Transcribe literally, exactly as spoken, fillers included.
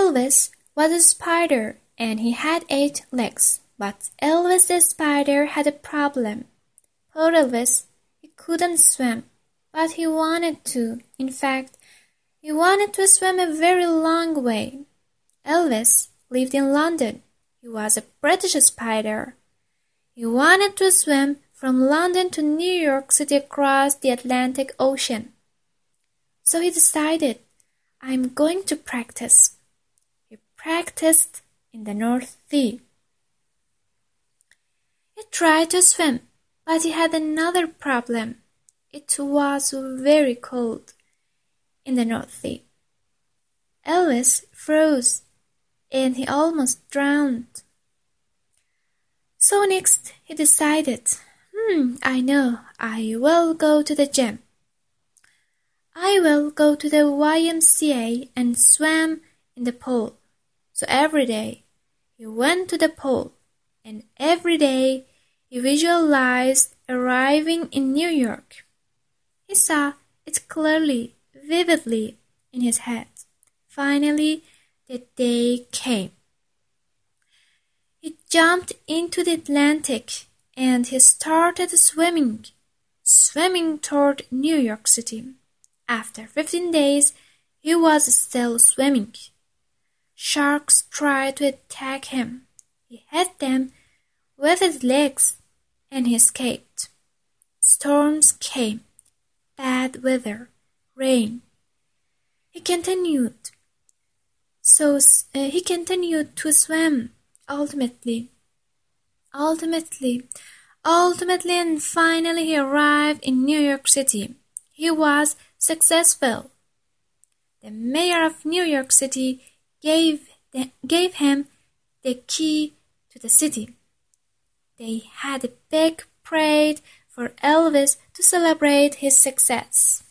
Elvis was a spider and he had eight legs. But Elvis the spider had a problem. Poor Elvis, he couldn't swim, but he wanted to. In fact, he wanted to swim a very long way. Elvis lived in London. He was a British spider. He wanted to swim from London to New York City across the Atlantic Ocean. So he decided, I'm going to practice. He practiced in the North Sea. He tried to swim, but he had another problem. It was very cold in the North Sea. Elvis froze and he almost drowned. So next he decided, hmm, I know, I will go to the gym. I will go to the Y M C A and swim in the pool. So every day he went to the pool, and every day he visualized arriving in New York. He saw it clearly, vividly in his head. Finally, the day came. He jumped into the Atlantic and he started swimming, swimming toward New York City. After fifteen days, he was still swimming. Sharks tried to attack him. He hit them with his legs and he escaped. Storms came, bad weather, rain. He continued. So uh, he continued to swim. Ultimately, ultimately, ultimately, and finally, he arrived in New York City. He was successful. The mayor of New York City gave the, gave him the key to the city. They had a big parade for Elvis to celebrate his success.